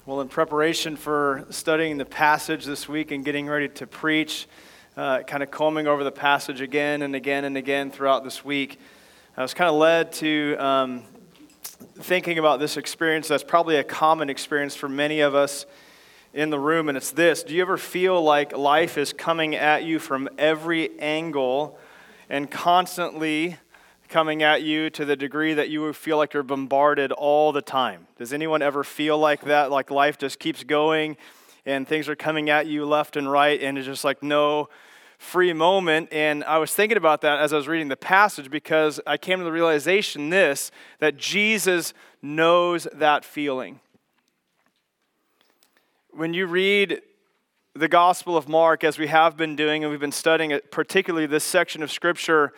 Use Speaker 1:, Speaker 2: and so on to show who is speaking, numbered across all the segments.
Speaker 1: Well, in preparation for studying the passage this week and getting ready to preach, kind of combing over the passage again and again and again throughout this week, I was kind of led to thinking about this experience that's probably a common experience for many of us in the room, and it's this. Do you ever feel like life is coming at you from every angle and constantly coming at you to the degree that you feel like you're bombarded all the time? Does anyone ever feel like that, like life just keeps going and things are coming at you left and right and it's just like no free moment? And I was thinking about that as I was reading the passage because I came to the realization that Jesus knows that feeling. When you read the Gospel of Mark, as we have been doing, and we've been studying it, particularly this section of Scripture,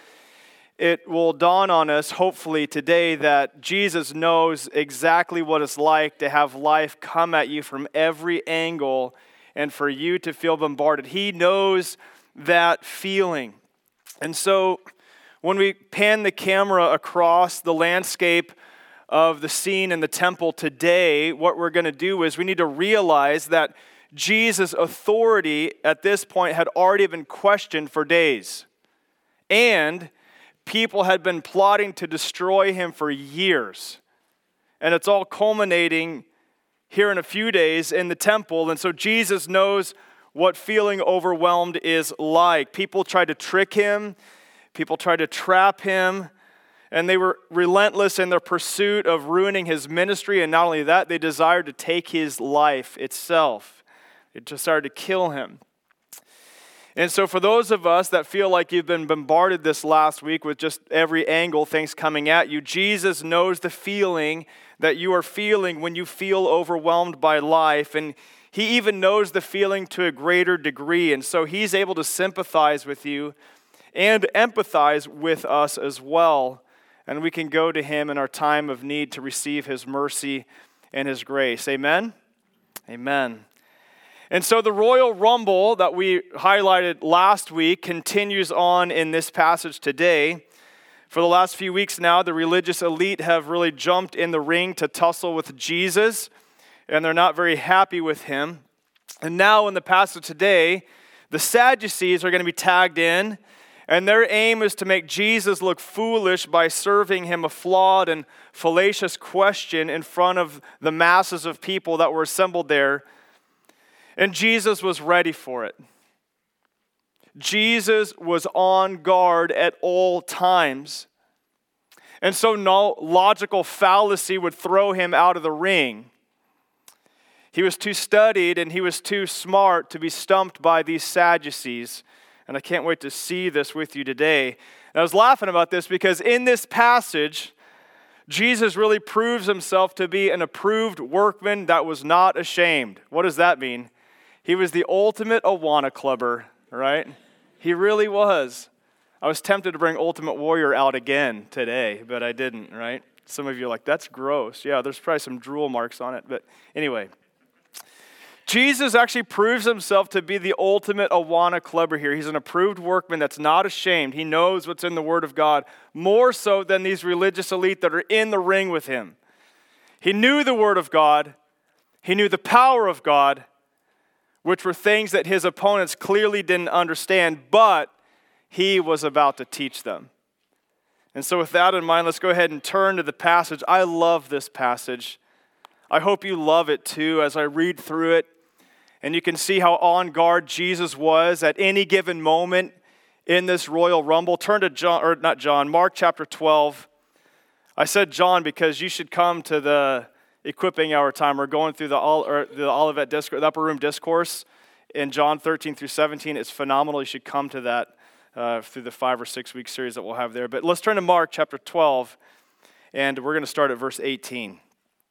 Speaker 1: it will dawn on us, hopefully today, that Jesus knows exactly what it's like to have life come at you from every angle and for you to feel bombarded. He knows that feeling. And so when we pan the camera across the landscape of the scene in the temple today, what we're going to do is we need to realize that Jesus' authority at this point had already been questioned for days. And people had been plotting to destroy him for years. And it's all culminating here in a few days in the temple. And so Jesus knows what feeling overwhelmed is like. People tried to trick him. People tried to trap him. And they were relentless in their pursuit of ruining his ministry. And not only that, they desired to take his life itself. They just started to kill him. And so for those of us that feel like you've been bombarded this last week with just every angle, things coming at you, Jesus knows the feeling that you are feeling when you feel overwhelmed by life. And he even knows the feeling to a greater degree. And so he's able to sympathize with you and empathize with us as well. And we can go to him in our time of need to receive his mercy and his grace. Amen? Amen. And so the royal rumble that we highlighted last week continues on in this passage today. For the last few weeks now, the religious elite have really jumped in the ring to tussle with Jesus, and they're not very happy with him. And now in the passage today, the Sadducees are going to be tagged in, and their aim is to make Jesus look foolish by serving him a flawed and fallacious question in front of the masses of people that were assembled there. And Jesus was ready for it. Jesus was on guard at all times. And so no logical fallacy would throw him out of the ring. He was too studied and he was too smart to be stumped by these Sadducees. And I can't wait to see this with you today. And I was laughing about this because in this passage, Jesus really proves himself to be an approved workman that was not ashamed. What does that mean? He was the ultimate Awana clubber, right? He really was. I was tempted to bring Ultimate Warrior out again today, but I didn't, right? Some of you are like, that's gross. Yeah, there's probably some drool marks on it. But anyway, Jesus actually proves himself to be the ultimate Awana clubber here. He's an approved workman that's not ashamed. He knows what's in the Word of God, more so than these religious elite that are in the ring with him. He knew the Word of God. He knew the power of God, which were things that his opponents clearly didn't understand, but he was about to teach them. And so with that in mind, let's go ahead and turn to the passage. I love this passage. I hope you love it too as I read through it. And you can see how on guard Jesus was at any given moment in this royal rumble. Turn to Mark chapter 12. I said John because you should come to the equipping hour time. We're going through the Olivet Discourse, the Upper Room Discourse in John 13 through 17. It's phenomenal. You should come to that through the 5 or 6 week series that we'll have there. But let's turn to Mark chapter 12, and we're going to start at verse 18.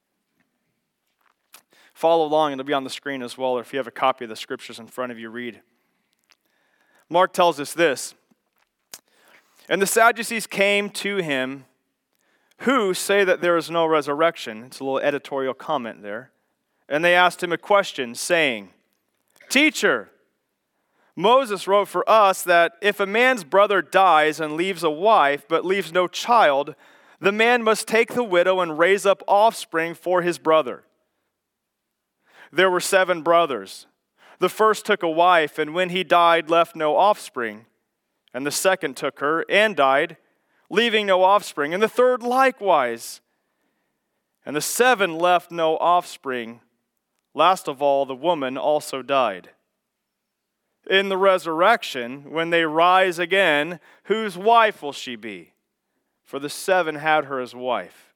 Speaker 1: Follow along, and it'll be on the screen as well, or if you have a copy of the scriptures in front of you, read. Mark tells us this. And the Sadducees came to him, who say that there is no resurrection. It's a little editorial comment there. And they asked him a question, saying, Teacher, Moses wrote for us that if a man's brother dies and leaves a wife but leaves no child, the man must take the widow and raise up offspring for his brother. there were 7 brothers. The first took a wife, and when he died, left no offspring. And the second took her and died, leaving no offspring. And the third likewise. And the 7 left no offspring. Last of all, the woman also died. In the resurrection, when they rise again, whose wife will she be? For the 7 had her as wife.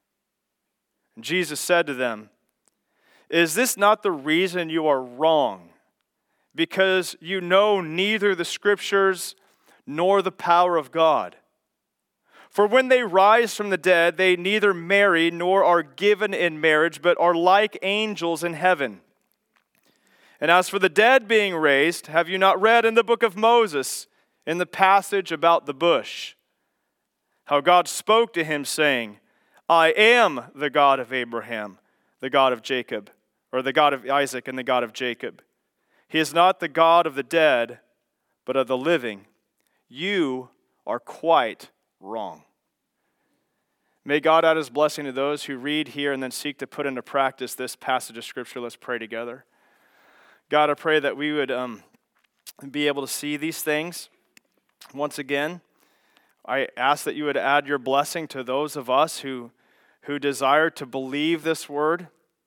Speaker 1: And Jesus said to them, is this not the reason you are wrong? Because you know neither the Scriptures nor the power of God. For when they rise from the dead, they neither marry nor are given in marriage, but are like angels in heaven. And as for the dead being raised, have you not read in the book of Moses, in the passage about the bush, how God spoke to him, saying, I am the God of Abraham, the God of Jacob, or the God of Isaac and the God of Jacob. He is not the God of the dead, but of the living. You are quite wrong. May God add his blessing to those who read here and then seek to put into practice this passage of Scripture. Let's pray together. God, I pray that we would be able to see these things. Once again, I ask that you would add your blessing to those of us who desire to believe this word,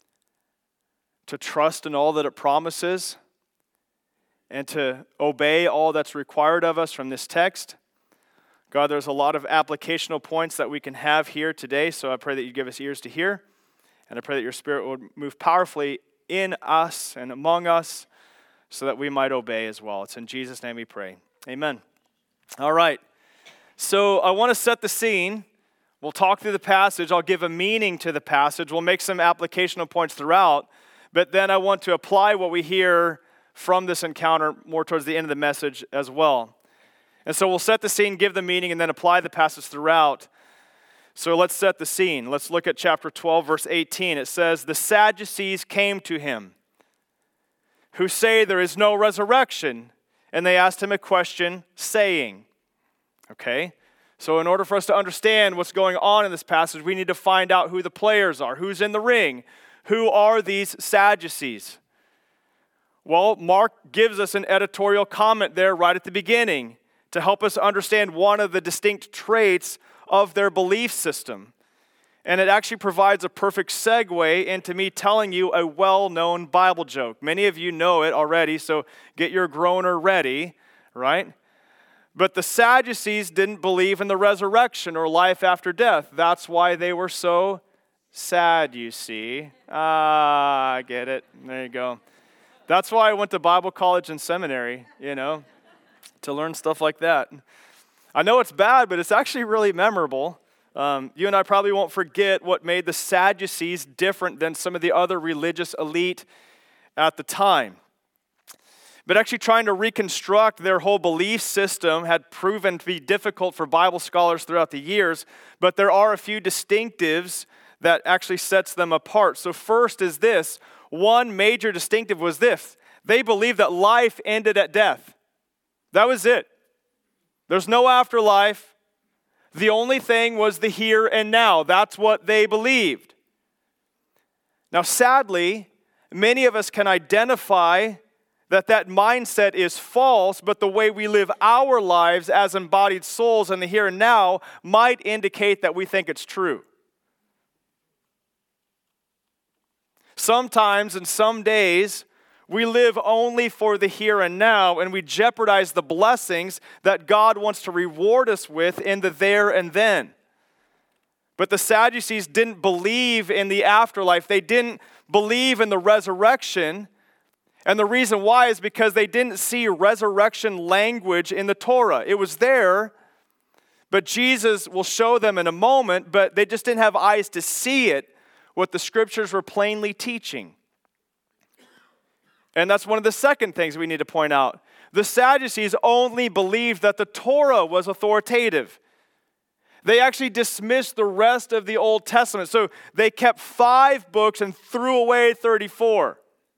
Speaker 1: to trust in all that it promises, and to obey all that's required of us from this text. God, there's a lot of applicational points that we can have here today, so I pray that you give us ears to hear, and I pray that your Spirit would move powerfully in us and among us so that we might obey as well. It's in Jesus' name we pray. Amen. All right, so I want to set the scene. We'll talk through the passage. I'll give a meaning to the passage. We'll make some applicational points throughout. But then I want to apply what we hear from this encounter more towards the end of the message as well. And so we'll set the scene, give the meaning, and then apply the passage throughout. So let's set the scene. Let's look at chapter 12, verse 18. It says, the Sadducees came to him, who say there is no resurrection. And they asked him a question, saying, okay, so in order for us to understand what's going on in this passage, we need to find out who the players are, who's in the ring. Who are these Sadducees? Well, Mark gives us an editorial comment there right at the beginning to help us understand one of the distinct traits of their belief system. And it actually provides a perfect segue into me telling you a well-known Bible joke. Many of you know it already, so get your groaner ready, right? But the Sadducees didn't believe in the resurrection or life after death. That's why they were so sad, you see. I get it. There you go. That's why I went to Bible college and seminary, to learn stuff like that. I know it's bad, but it's actually really memorable. You and I probably won't forget what made the Sadducees different than some of the other religious elite at the time. But actually trying to reconstruct their whole belief system had proven to be difficult for Bible scholars throughout the years, but there are a few distinctives that actually sets them apart. So first is this. One major distinctive was this. They believed that life ended at death. That was it. There's no afterlife. The only thing was the here and now. That's what they believed. Now, sadly, many of us can identify that mindset is false, but the way we live our lives as embodied souls in the here and now might indicate that we think it's true. Sometimes and some days, we live only for the here and now, and we jeopardize the blessings that God wants to reward us with in the there and then. But the Sadducees didn't believe in the afterlife. They didn't believe in the resurrection. And the reason why is because they didn't see resurrection language in the Torah. It was there, but Jesus will show them in a moment, but they just didn't have eyes to see it, what the Scriptures were plainly teaching. And that's one of the second things we need to point out. The Sadducees only believed that the Torah was authoritative. They actually dismissed the rest of the Old Testament. So they kept 5 books and threw away 34.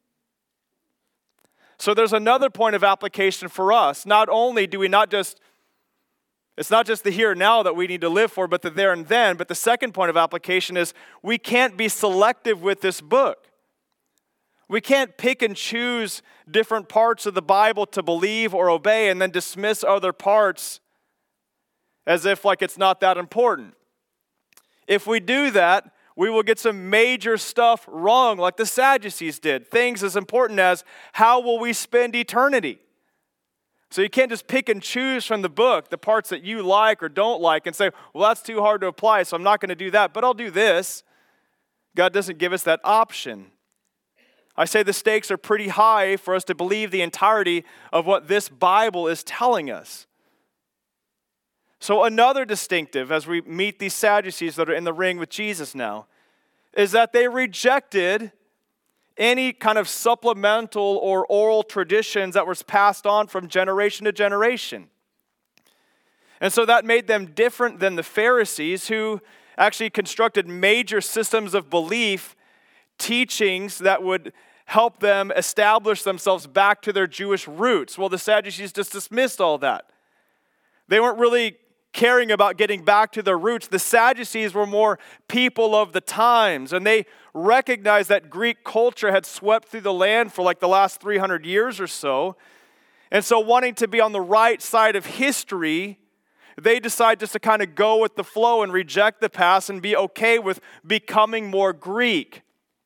Speaker 1: So there's another point of application for us. Not only do we it's not just the here and now that we need to live for, but the there and then. But the second point of application is we can't be selective with this book. We can't pick and choose different parts of the Bible to believe or obey and then dismiss other parts as if like it's not that important. If we do that, we will get some major stuff wrong like the Sadducees did. Things as important as how will we spend eternity? So you can't just pick and choose from the book the parts that you like or don't like and say, well, that's too hard to apply, so I'm not going to do that, but I'll do this. God doesn't give us that option. I say the stakes are pretty high for us to believe the entirety of what this Bible is telling us. So another distinctive as we meet these Sadducees that are in the ring with Jesus now is that they rejected any kind of supplemental or oral traditions that was passed on from generation to generation. And so that made them different than the Pharisees, who actually constructed major systems of belief, teachings that would help them establish themselves back to their Jewish roots. Well, the Sadducees just dismissed all that. They weren't really caring about getting back to their roots. The Sadducees were more people of the times, and they recognized that Greek culture had swept through the land for like the last 300 years or so. And so wanting to be on the right side of history, they decide just to kind of go with the flow and reject the past and be okay with becoming more Greek.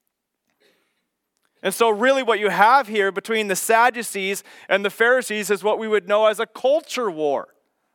Speaker 1: And so really what you have here between the Sadducees and the Pharisees is what we would know as a culture war.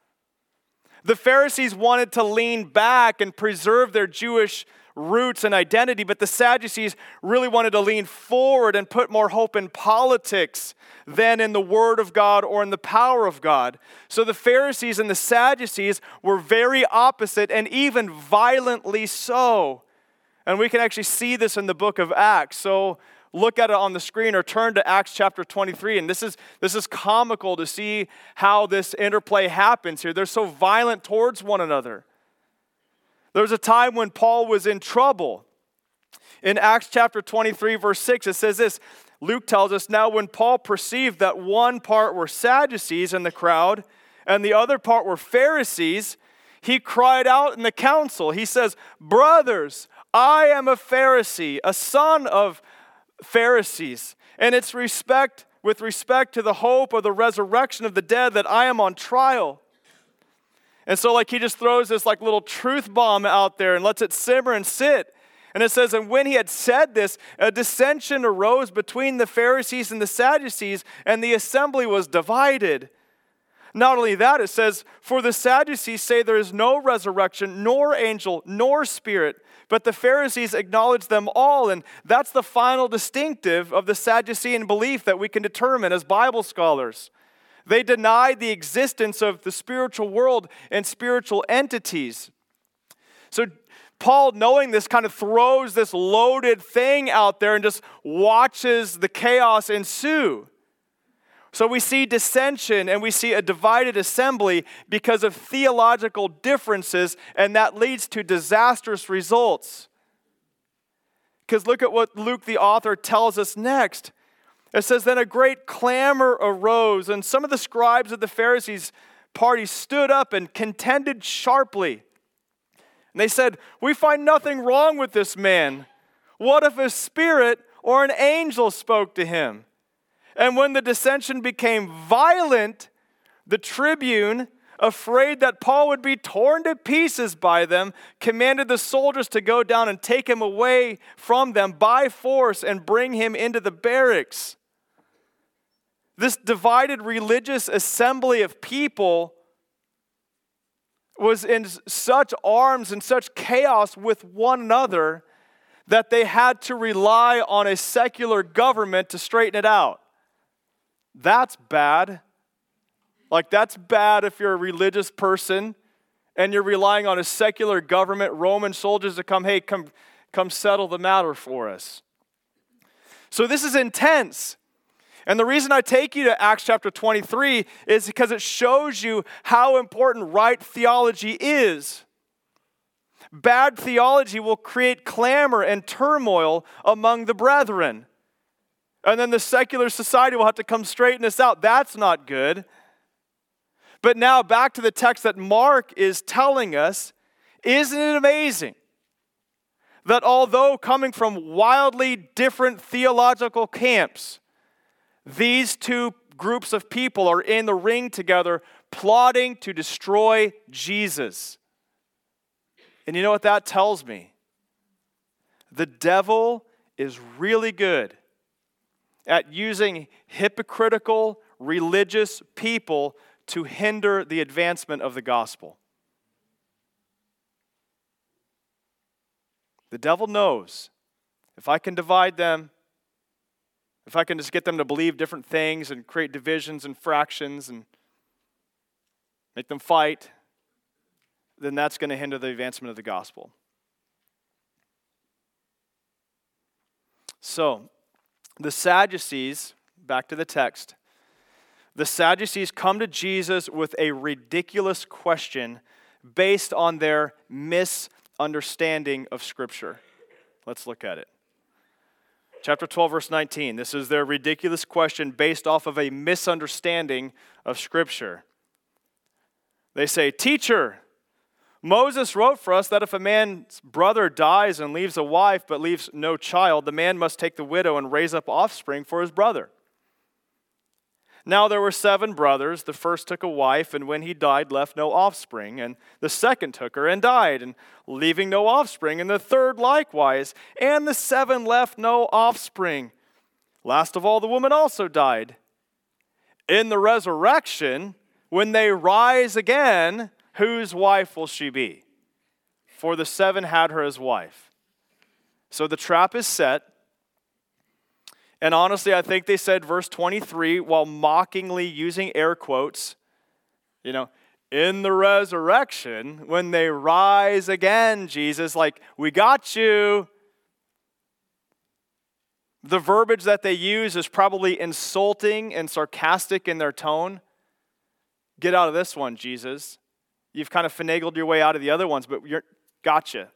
Speaker 1: The Pharisees wanted to lean back and preserve their Jewish roots and identity, but the Sadducees really wanted to lean forward and put more hope in politics than in the Word of God or in the power of God. So the Pharisees and the Sadducees were very opposite, and even violently so. And we can actually see this in the book of Acts. So look at it on the screen or turn to Acts chapter 23. And this is comical to see how this interplay happens here. They're so violent towards one another. There was a time when Paul was in trouble. In Acts chapter 23, verse 6, it says this. Luke tells us, now when Paul perceived that one part were Sadducees in the crowd and the other part were Pharisees, he cried out in the council. He says, brothers, I am a Pharisee, a son of Pharisees, and it's with respect to the hope of the resurrection of the dead that I am on trial. And so like he just throws this like little truth bomb out there and lets it simmer and sit. And it says, and when he had said this, a dissension arose between the Pharisees and the Sadducees, and the assembly was divided. Not only that, it says, for the Sadducees say there is no resurrection, nor angel, nor spirit, but the Pharisees acknowledge them all, and that's the final distinctive of the Sadducean belief that we can determine as Bible scholars. They denied the existence of the spiritual world and spiritual entities. So Paul, knowing this, kind of throws this loaded thing out there and just watches the chaos ensue. So we see dissension and we see a divided assembly because of theological differences, and that leads to disastrous results. Because look at what Luke the author tells us next. It says, then a great clamor arose, and some of the scribes of the Pharisees' party stood up and contended sharply. And they said, we find nothing wrong with this man. What if a spirit or an angel spoke to him? And when the dissension became violent, the tribune, afraid that Paul would be torn to pieces by them, commanded the soldiers to go down and take him away from them by force and bring him into the barracks. This divided religious assembly of people was in such arms and such chaos with one another that they had to rely on a secular government to straighten it out. That's bad. Like, that's bad if you're a religious person and you're relying on a secular government, Roman soldiers to come settle the matter for us. So this is intense. And the reason I take you to Acts chapter 23 is because it shows you how important right theology is. Bad theology will create clamor and turmoil among the brethren. And then the secular society will have to come straighten this out. That's not good. But now back to the text that Mark is telling us. Isn't it amazing that although coming from wildly different theological camps, these two groups of people are in the ring together plotting to destroy Jesus. And you know what that tells me? The devil is really good at using hypocritical religious people to hinder the advancement of the gospel. The devil knows if I can divide them, if I can just get them to believe different things and create divisions and fractions and make them fight, then that's going to hinder the advancement of the gospel. So, the Sadducees, back to the text, the Sadducees come to Jesus with a ridiculous question based on their misunderstanding of Scripture. Let's look at it. Chapter 12, verse 19. This is their ridiculous question based off of a misunderstanding of Scripture. They say, "Teacher, Moses wrote for us that if a man's brother dies and leaves a wife but leaves no child, the man must take the widow and raise up offspring for his brother. Now there were 7 brothers. The first took a wife, and when he died, left no offspring. And the second took her and died, and leaving no offspring. And the third likewise. And the 7 left no offspring. Last of all, the woman also died. In the resurrection, when they rise again, whose wife will she be? For the 7 had her as wife." So the trap is set. And honestly, I think they said verse 23 while mockingly using air quotes. In the resurrection, when they rise again, Jesus, like, we got you. The verbiage that they use is probably insulting and sarcastic in their tone. Get out of this one, Jesus. You've kind of finagled your way out of the other ones, but gotcha.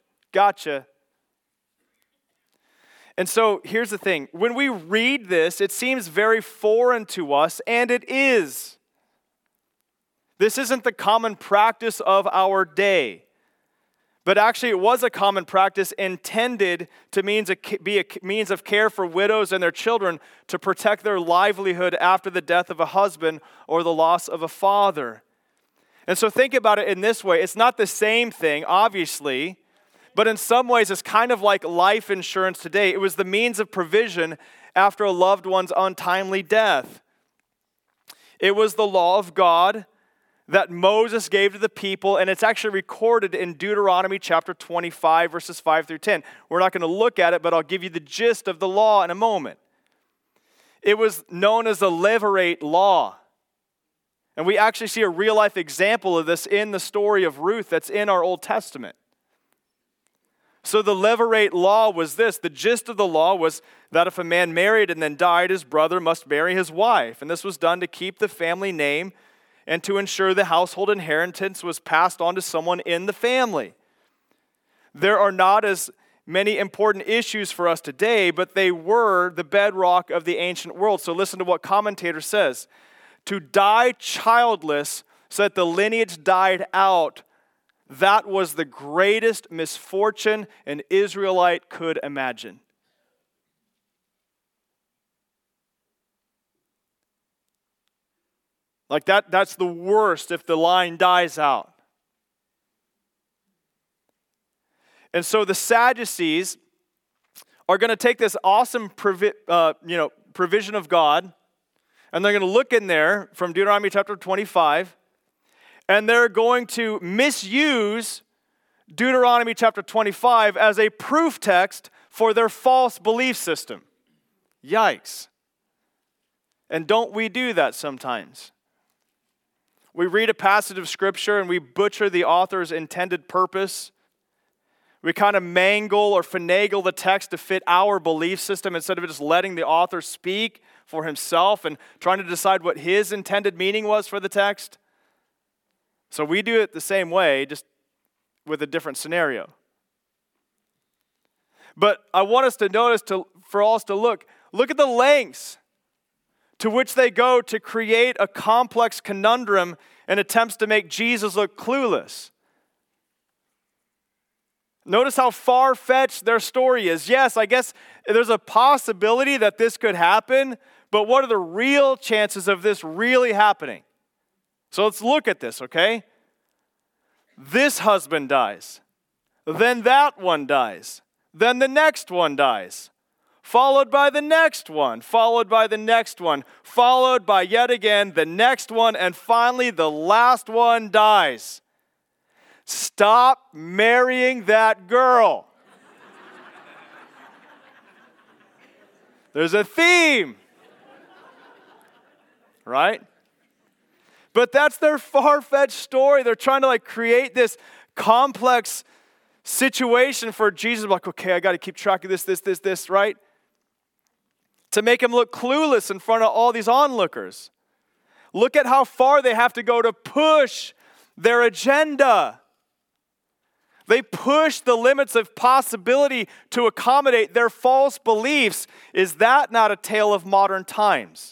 Speaker 1: And so here's the thing. When we read this, it seems very foreign to us, and it is. This isn't the common practice of our day. But actually, it was a common practice intended to be a means of care for widows and their children to protect their livelihood after the death of a husband or the loss of a father. And so think about it in this way. It's not the same thing, obviously, but in some ways it's kind of like life insurance today. It was the means of provision after a loved one's untimely death. It was the law of God that Moses gave to the people, and it's actually recorded in Deuteronomy chapter 25, verses 5 through 10. We're not going to look at it, but I'll give you the gist of the law in a moment. It was known as the Levirate law. And we actually see a real-life example of this in the story of Ruth that's in our Old Testament. So the Levirate law was this. The gist of the law was that if a man married and then died, his brother must marry his wife. And this was done to keep the family name and to ensure the household inheritance was passed on to someone in the family. There are not as many important issues for us today, but they were the bedrock of the ancient world. So listen to what commentator says. To die childless so that the lineage died out, that was the greatest misfortune an Israelite could imagine. Like that's the worst if the line dies out. And so the Sadducees are going to take this awesome provision of God, and they're going to look in there from Deuteronomy chapter 25, and they're going to misuse Deuteronomy chapter 25 as a proof text for their false belief system. Yikes. And don't we do that sometimes? We read a passage of Scripture and we butcher the author's intended purpose. We kind of mangle or finagle the text to fit our belief system instead of just letting the author speak for himself and trying to decide what his intended meaning was for the text. So we do it the same way, just with a different scenario. But I want us to notice, for us to look at the lengths to which they go to create a complex conundrum and attempts to make Jesus look clueless. Notice how far-fetched their story is. Yes, I guess there's a possibility that this could happen, but what are the real chances of this really happening? So let's look at this, okay? This husband dies. Then that one dies. Then the next one dies. Followed by the next one. Followed by the next one. Followed by yet again the next one. And finally the last one dies. Stop marrying that girl. There's a theme. Right? But that's their far-fetched story. They're trying to create this complex situation for Jesus. Like, okay, I got to keep track of this, right? To make him look clueless in front of all these onlookers. Look at how far they have to go to push their agenda. They push the limits of possibility to accommodate their false beliefs. Is that not a tale of modern times?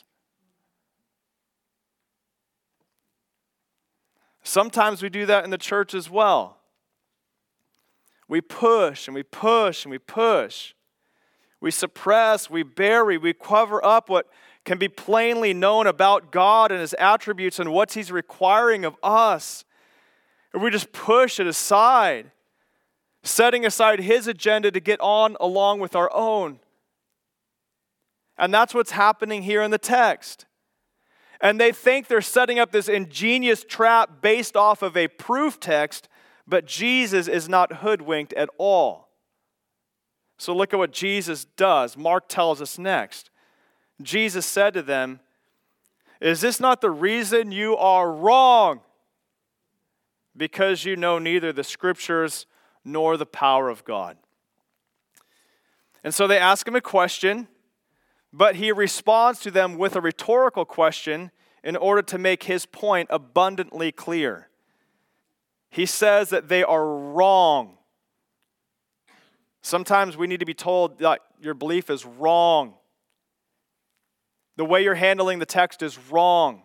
Speaker 1: Sometimes we do that in the church as well. We push and we push and we push. We suppress, we bury, we cover up what can be plainly known about God and His attributes and what He's requiring of us. And we just push it aside, setting aside His agenda to get on along with our own. And that's what's happening here in the text. And they think they're setting up this ingenious trap based off of a proof text, but Jesus is not hoodwinked at all. So look at what Jesus does. Mark tells us next. Jesus said to them, "Is this not the reason you are wrong? Because you know neither the Scriptures nor the power of God." And so they ask him a question, but he responds to them with a rhetorical question in order to make his point abundantly clear. He says that they are wrong. Sometimes we need to be told that your belief is wrong. The way you're handling the text is wrong.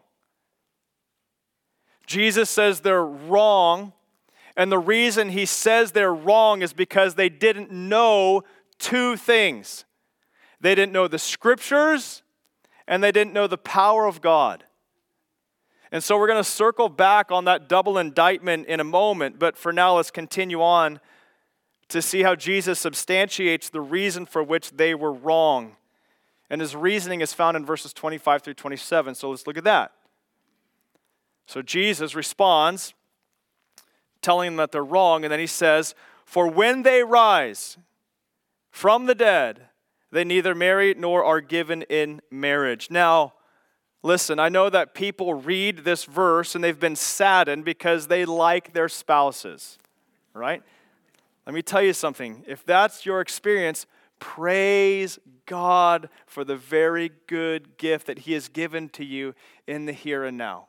Speaker 1: Jesus says they're wrong, and the reason he says they're wrong is because they didn't know two things. They didn't know the Scriptures, and they didn't know the power of God. And so we're going to circle back on that double indictment in a moment, but for now let's continue on to see how Jesus substantiates the reason for which they were wrong. And his reasoning is found in verses 25 through 27, so let's look at that. So Jesus responds, telling them that they're wrong, and then he says, "For when they rise from the dead, they neither marry nor are given in marriage." Now, listen, I know that people read this verse and they've been saddened because they like their spouses, right? Let me tell you something. If that's your experience, praise God for the very good gift that He has given to you in the here and now.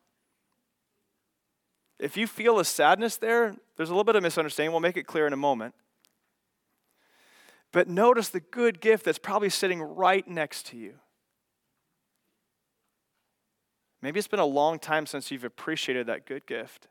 Speaker 1: If you feel a sadness there, there's a little bit of misunderstanding. We'll make it clear in a moment. But notice the good gift that's probably sitting right next to you. Maybe it's been a long time since you've appreciated that good gift.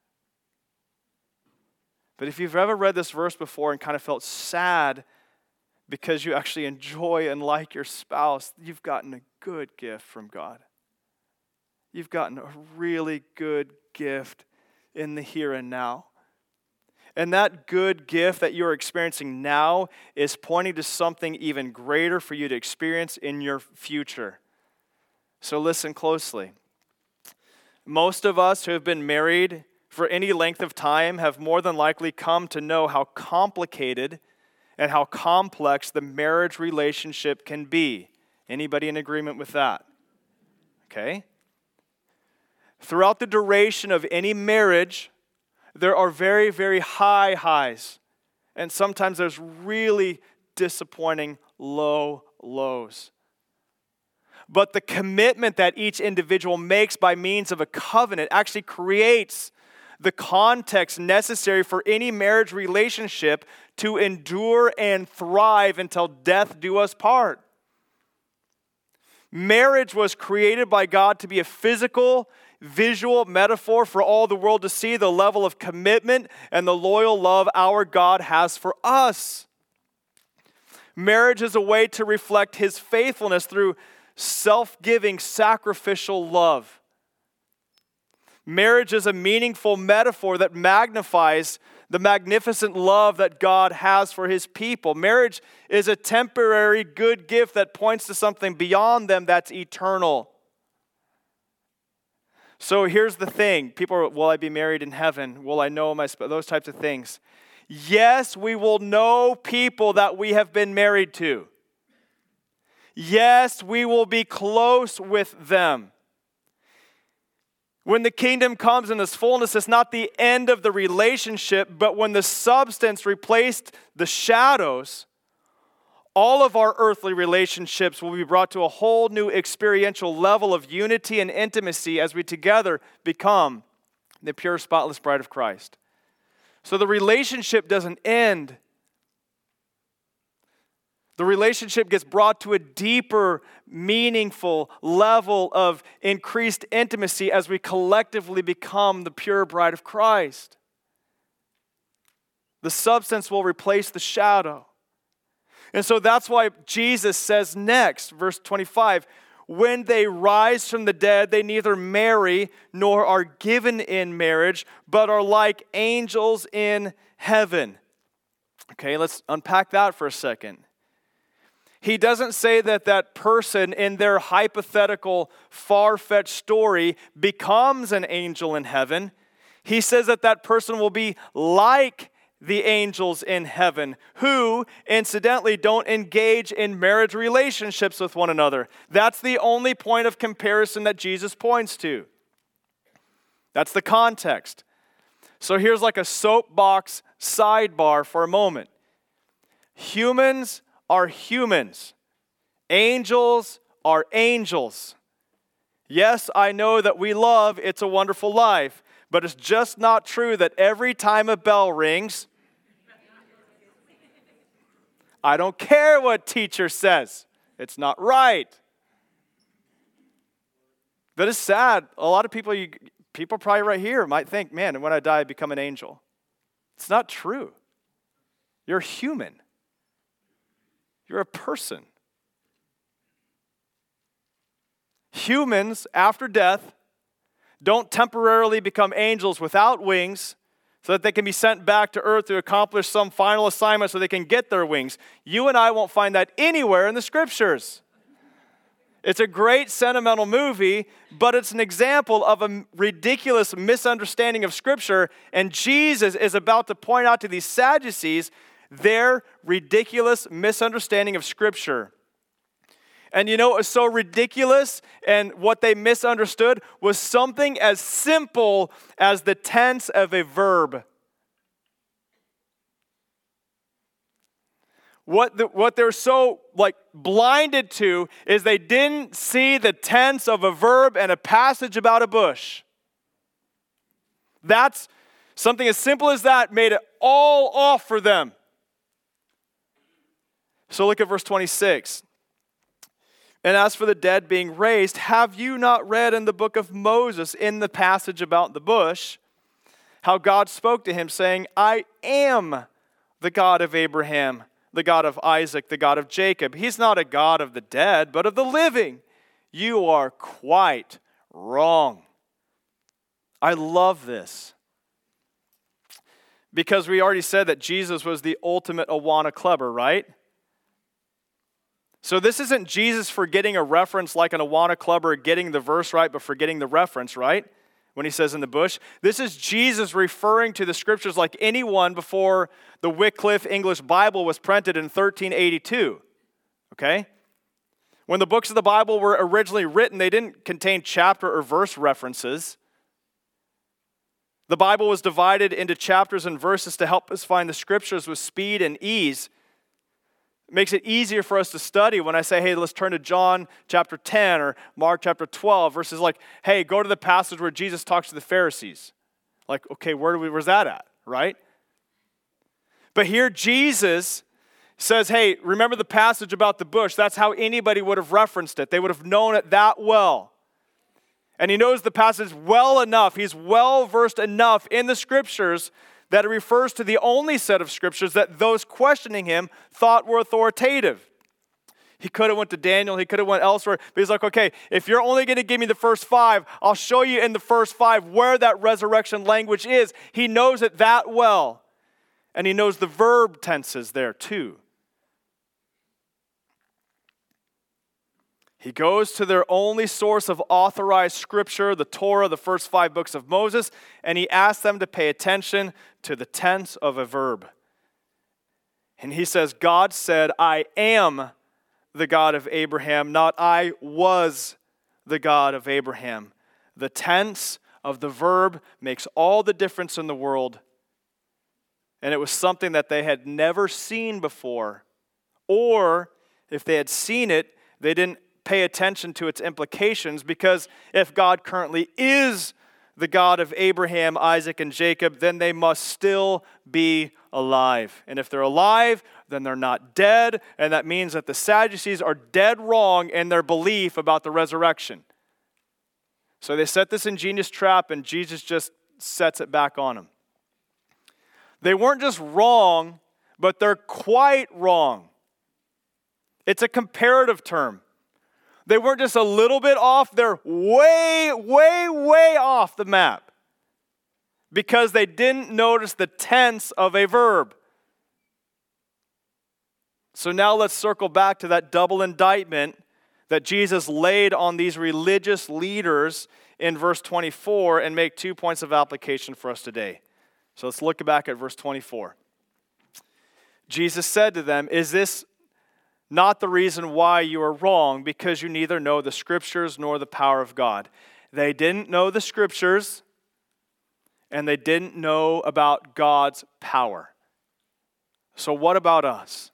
Speaker 1: But if you've ever read this verse before and kind of felt sad because you actually enjoy and like your spouse, you've gotten a good gift from God. You've gotten a really good gift in the here and now. And that good gift that you're experiencing now is pointing to something even greater for you to experience in your future. So listen closely. Most of us who have been married for any length of time have more than likely come to know how complicated and how complex the marriage relationship can be. Anybody in agreement with that? Okay? Throughout the duration of any marriage, there are very, very high highs. And sometimes there's really disappointing low lows. But the commitment that each individual makes by means of a covenant actually creates the context necessary for any marriage relationship to endure and thrive until death do us part. Marriage was created by God to be a physical visual metaphor for all the world to see the level of commitment and the loyal love our God has for us. Marriage is a way to reflect His faithfulness through self-giving, sacrificial love. Marriage is a meaningful metaphor that magnifies the magnificent love that God has for His people. Marriage is a temporary good gift that points to something beyond them that's eternal. So here's the thing. People are, will I be married in heaven? Will I know my spouse? Those types of things. Yes, we will know people that we have been married to. Yes, we will be close with them. When the kingdom comes in its fullness, it's not the end of the relationship, but when the substance replaced the shadows, all of our earthly relationships will be brought to a whole new experiential level of unity and intimacy as we together become the pure, spotless bride of Christ. So the relationship doesn't end. The relationship gets brought to a deeper, meaningful level of increased intimacy as we collectively become the pure bride of Christ. The substance will replace the shadow. And so that's why Jesus says next, verse 25, when they rise from the dead, they neither marry nor are given in marriage, but are like angels in heaven. Okay, let's unpack that for a second. He doesn't say that that person in their hypothetical, far-fetched story becomes an angel in heaven. He says that that person will be like the angels in heaven, who, incidentally, don't engage in marriage relationships with one another. That's the only point of comparison that Jesus points to. That's the context. So here's like a soapbox sidebar for a moment. Humans are humans. Angels are angels. Yes, I know that we love It's a Wonderful Life, but it's just not true that every time a bell rings, I don't care what teacher says. It's not right. That is sad. A lot of people probably right here might think, man, when I die, I become an angel. It's not true. You're human. You're a person. Humans, after death, don't temporarily become angels without wings so that they can be sent back to earth to accomplish some final assignment so they can get their wings. You and I won't find that anywhere in the scriptures. It's a great sentimental movie, but it's an example of a ridiculous misunderstanding of Scripture, and Jesus is about to point out to these Sadducees their ridiculous misunderstanding of Scripture. And you know what was so ridiculous and what they misunderstood was something as simple as the tense of a verb. What they're so blinded to is they didn't see the tense of a verb and a passage about a bush. That's something as simple as that made it all off for them. So look at verse 26. And as for the dead being raised, have you not read in the book of Moses, in the passage about the bush, how God spoke to him saying, I am the God of Abraham, the God of Isaac, the God of Jacob. He's not a God of the dead, but of the living. You are quite wrong. I love this. Because we already said that Jesus was the ultimate Awana clubber, right? So this isn't Jesus forgetting a reference like an Awana clubber getting the verse right but forgetting the reference, right? When he says in the bush. This is Jesus referring to the scriptures like anyone before the Wycliffe English Bible was printed in 1382. Okay? When the books of the Bible were originally written, they didn't contain chapter or verse references. The Bible was divided into chapters and verses to help us find the scriptures with speed and ease. It makes it easier for us to study when I say, hey, let's turn to John chapter 10 or Mark chapter 12 versus like, hey, go to the passage where Jesus talks to the Pharisees. Like, okay, where's that at, right? But here Jesus says, hey, remember the passage about the bush? That's how anybody would have referenced it. They would have known it that well. And he knows the passage well enough. He's well versed enough in the scriptures that it refers to the only set of scriptures that those questioning him thought were authoritative. He could have went to Daniel, he could have went elsewhere, but he's like, okay, if you're only going to give me the first 5, I'll show you in the first 5 where that resurrection language is. He knows it that well. And he knows the verb tenses there too. He goes to their only source of authorized scripture, the Torah, the first 5 books of Moses, and he asks them to pay attention to the tense of a verb. And he says, God said, I am the God of Abraham, not I was the God of Abraham. The tense of the verb makes all the difference in the world. And it was something that they had never seen before. Or if they had seen it, they didn't pay attention to its implications, because if God currently is the God of Abraham, Isaac, and Jacob, then they must still be alive. And if they're alive, then they're not dead, and that means that the Sadducees are dead wrong in their belief about the resurrection. So they set this ingenious trap, and Jesus just sets it back on them. They weren't just wrong, but they're quite wrong. It's a comparative term. They weren't just a little bit off, they're way, way, way off the map, because they didn't notice the tense of a verb. So now let's circle back to that double indictment that Jesus laid on these religious leaders in verse 24 and make 2 points of application for us today. So let's look back at verse 24. Jesus said to them, is this not the reason why you are wrong, because you neither know the scriptures nor the power of God? They didn't know the scriptures, and they didn't know about God's power. So what about us?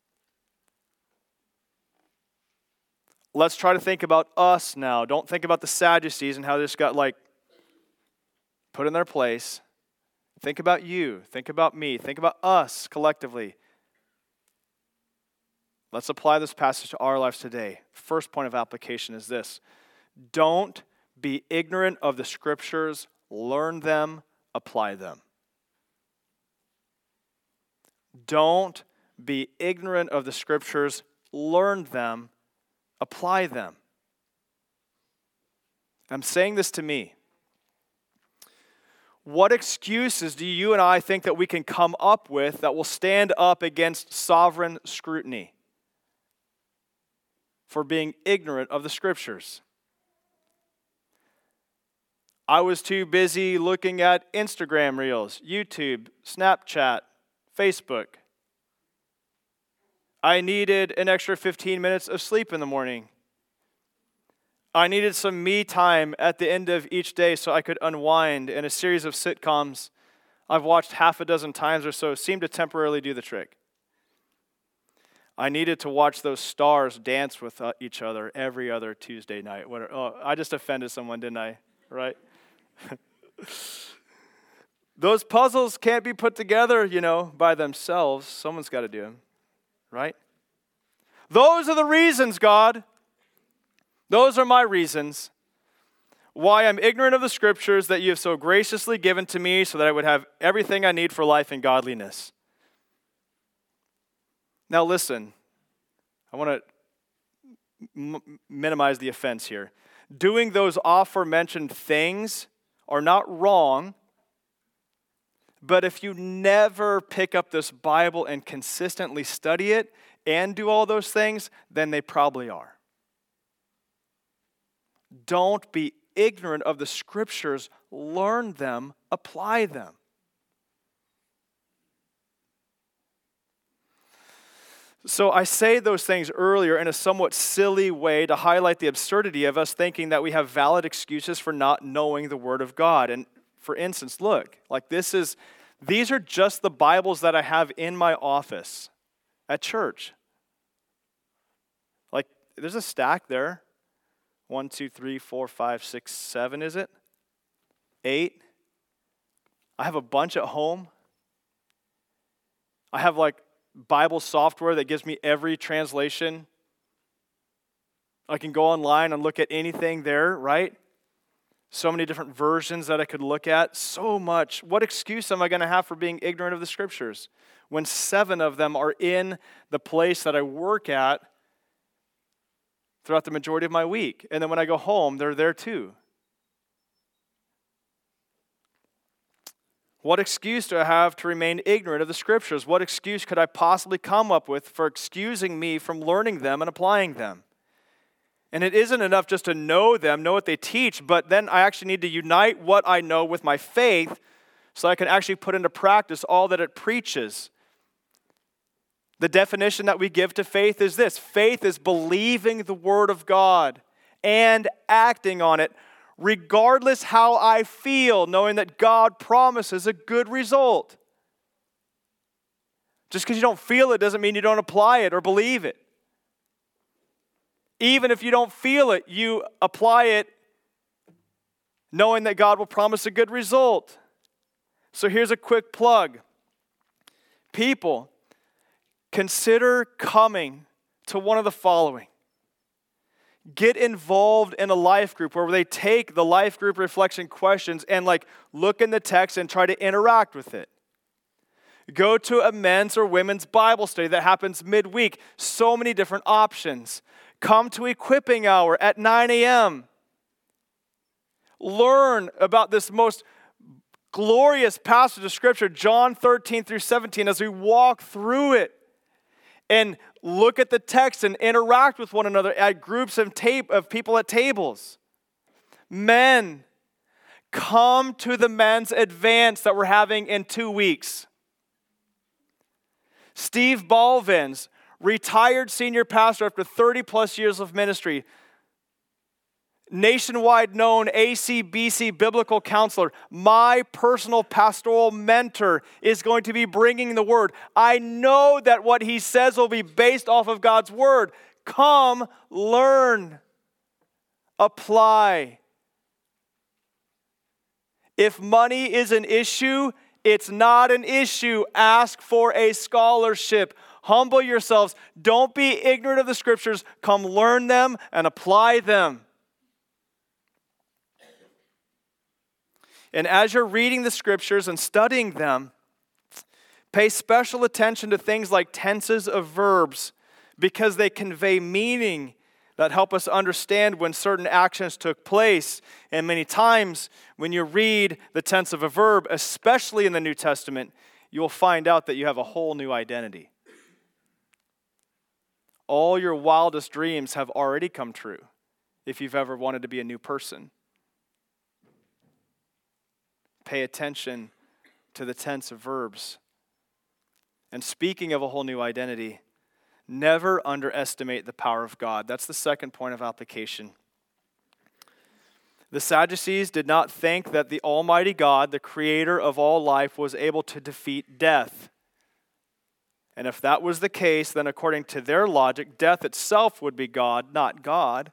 Speaker 1: Let's try to think about us now. Don't think about the Sadducees and how they just got put in their place. Think about you. Think about me. Think about us collectively. Let's apply this passage to our lives today. First point of application is this: don't be ignorant of the scriptures. Learn them, apply them. Don't be ignorant of the scriptures. Learn them, apply them. I'm saying this to me. What excuses do you and I think that we can come up with that will stand up against sovereign scrutiny for being ignorant of the scriptures? I was too busy looking at Instagram Reels, YouTube, Snapchat, Facebook. I needed an extra 15 minutes of sleep in the morning. I needed some me time at the end of each day so I could unwind, and a series of sitcoms I've watched half a dozen times or so seemed to temporarily do the trick. I needed to watch those stars dance with each other every other Tuesday night. I just offended someone, didn't I? Right? Those puzzles can't be put together, by themselves. Someone's got to do them, right? Those are the reasons, God. Those are my reasons why I'm ignorant of the scriptures that you have so graciously given to me so that I would have everything I need for life and godliness. Now listen, I want to minimize the offense here. Doing those aforementioned things are not wrong, but if you never pick up this Bible and consistently study it and do all those things, then they probably are. Don't be ignorant of the scriptures. Learn them, apply them. So I say those things earlier in a somewhat silly way to highlight the absurdity of us thinking that we have valid excuses for not knowing the Word of God. And for instance, look, these are just the Bibles that I have in my office at church. There's a stack there. 1, 2, 3, 4, 5, 6, 7, is it? 8. I have a bunch at home. I have Bible software that gives me every translation. I can go online and look at anything there, right? So many different versions that I could look at. So much. What excuse am I going to have for being ignorant of the Scriptures when 7 of them are in the place that I work at throughout the majority of my week? And then when I go home, they're there too. What excuse do I have to remain ignorant of the Scriptures? What excuse could I possibly come up with for excusing me from learning them and applying them? And it isn't enough just to know them, know what they teach, but then I actually need to unite what I know with my faith so I can actually put into practice all that it preaches. The definition that we give to faith is this: faith is believing the Word of God and acting on it, regardless how I feel, knowing that God promises a good result. Just because you don't feel it doesn't mean you don't apply it or believe it. Even if you don't feel it, you apply it knowing that God will promise a good result. So here's a quick plug. People, consider coming to one of the following. Get involved in a life group where they take the life group reflection questions and look in the text and try to interact with it. Go to a men's or women's Bible study that happens midweek. So many different options. Come to equipping hour at 9 a.m. Learn about this most glorious passage of Scripture, John 13 through 17, as we walk through it. And look at the text and interact with one another at groups of people at tables. Men, come to the men's advance that we're having in 2 weeks. Steve Ballvins, retired senior pastor after 30 plus years of ministry, nationwide known ACBC biblical counselor, my personal pastoral mentor, is going to be bringing the Word. I know that what he says will be based off of God's Word. Come, learn, apply. If money is an issue, it's not an issue. Ask for a scholarship. Humble yourselves. Don't be ignorant of the Scriptures. Come learn them and apply them. And as you're reading the Scriptures and studying them, pay special attention to things like tenses of verbs, because they convey meaning that help us understand when certain actions took place. And many times when you read the tense of a verb, especially in the New Testament, you'll find out that you have a whole new identity. All your wildest dreams have already come true if you've ever wanted to be a new person. Pay attention to the tense of verbs. And speaking of a whole new identity, never underestimate the power of God. That's the second point of application. The Sadducees did not think that the Almighty God, the creator of all life, was able to defeat death. And if that was the case, then according to their logic, death itself would be God, not God.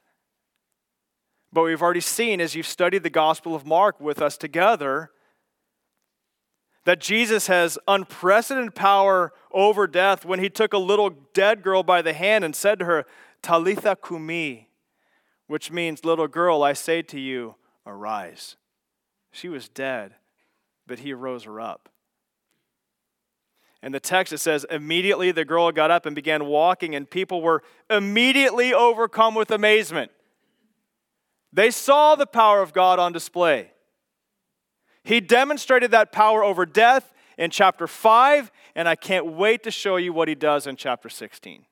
Speaker 1: But we've already seen, as you've studied the Gospel of Mark with us together, that Jesus has unprecedented power over death when he took a little dead girl by the hand and said to her, Talitha kumi, which means, little girl, I say to you, arise. She was dead, but he rose her up. In the text it says, immediately the girl got up and began walking, and people were immediately overcome with amazement. They saw the power of God on display. He demonstrated that power over death in chapter 5, and I can't wait to show you what he does in chapter 16.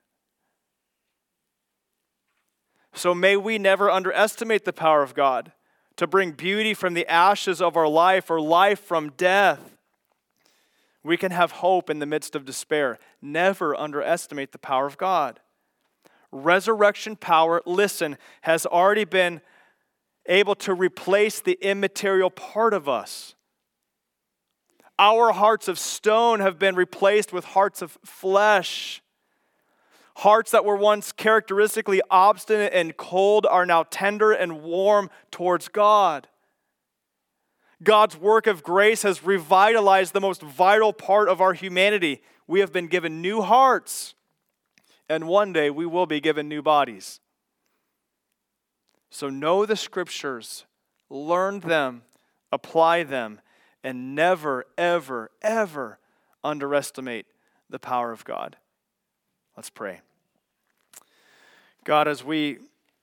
Speaker 1: So may we never underestimate the power of God to bring beauty from the ashes of our life or life from death. We can have hope in the midst of despair. Never underestimate the power of God. Resurrection power, listen, has already been able to replace the immaterial part of us. Our hearts of stone have been replaced with hearts of flesh. Hearts that were once characteristically obstinate and cold are now tender and warm towards God. God's work of grace has revitalized the most vital part of our humanity. We have been given new hearts, and one day we will be given new bodies. So know the Scriptures, learn them, apply them, and never, ever, ever underestimate the power of God. Let's pray. God, as we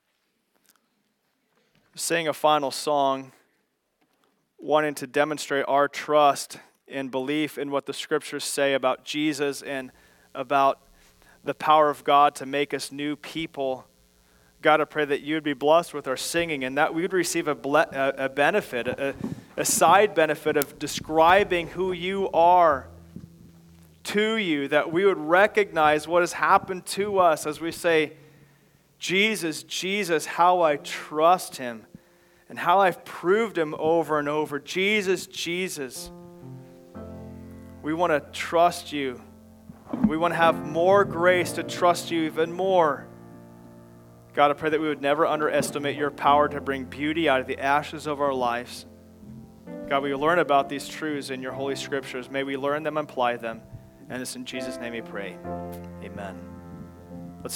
Speaker 1: sing a final song, wanting to demonstrate our trust and belief in what the Scriptures say about Jesus and about the power of God to make us new people, God, I pray that you would be blessed with our singing and that we would receive a benefit, a side benefit of describing who you are to you, that we would recognize what has happened to us as we say, Jesus, Jesus, how I trust him and how I've proved him over and over. Jesus, Jesus. We want to trust you. We want to have more grace to trust you even more. God, I pray that we would never underestimate your power to bring beauty out of the ashes of our lives. God, we learn about these truths in your holy scriptures. May we learn them and apply them. And it's in Jesus' name we pray. Amen.